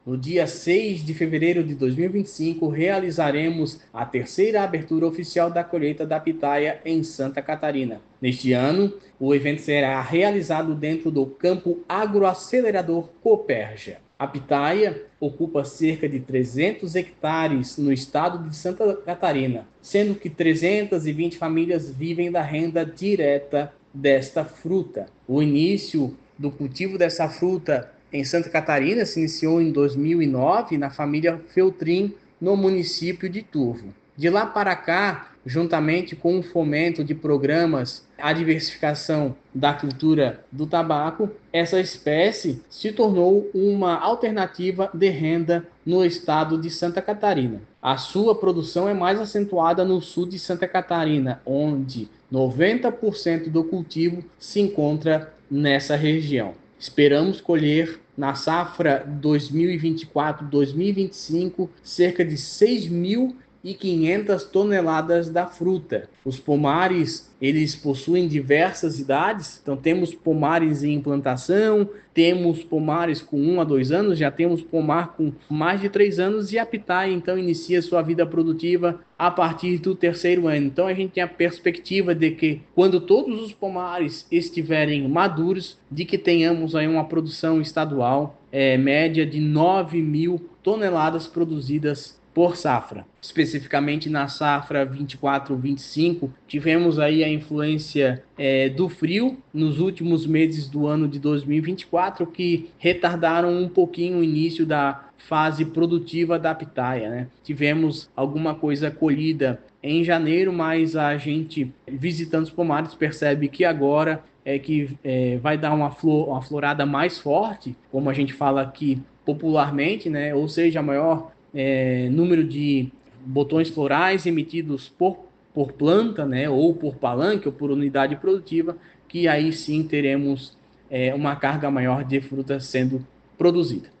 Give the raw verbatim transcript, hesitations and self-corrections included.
No dia seis de fevereiro de dois mil e vinte e cinco, realizaremos a terceira abertura oficial da colheita da pitaia em Santa Catarina. Neste ano, o evento será realizado dentro do campo agroacelerador Cooperja. A pitaia ocupa cerca de trezentos hectares no estado de Santa Catarina, sendo que trezentas e vinte famílias vivem da renda direta desta fruta. O início do cultivo dessa fruta em Santa Catarina se iniciou em dois mil e nove na família Feltrin, no município de Turvo. De lá para cá, juntamente com o fomento de programas, a diversificação da cultura do tabaco, essa espécie se tornou uma alternativa de renda no estado de Santa Catarina. A sua produção é mais acentuada no sul de Santa Catarina, onde noventa por cento do cultivo se encontra nessa região. Esperamos colher na safra dois mil e vinte e quatro dois mil e vinte e cinco cerca de seis mil e quinhentas toneladas da fruta. Os pomares, eles possuem diversas idades, então temos pomares em implantação, temos pomares com um a dois anos, já temos pomar com mais de três anos e a pitaia então inicia sua vida produtiva a partir do terceiro ano. Então a gente tem a perspectiva de que quando todos os pomares estiverem maduros, de que tenhamos aí uma produção estadual é, média de nove mil toneladas produzidas por safra. Especificamente na safra vinte e quatro vinte e cinco, tivemos aí a influência é, do frio nos últimos meses do ano de dois mil e vinte e quatro, que retardaram um pouquinho o início da fase produtiva da pitaia, né? Tivemos alguma coisa colhida em janeiro, mas a gente, visitando os pomares, percebe que agora é que é, vai dar uma, flor, uma florada mais forte, como a gente fala aqui popularmente, né? Ou seja, maior é, número de botões florais emitidos por, por planta, né? Ou por palanque, ou por unidade produtiva, que aí sim teremos é, uma carga maior de fruta sendo produzida.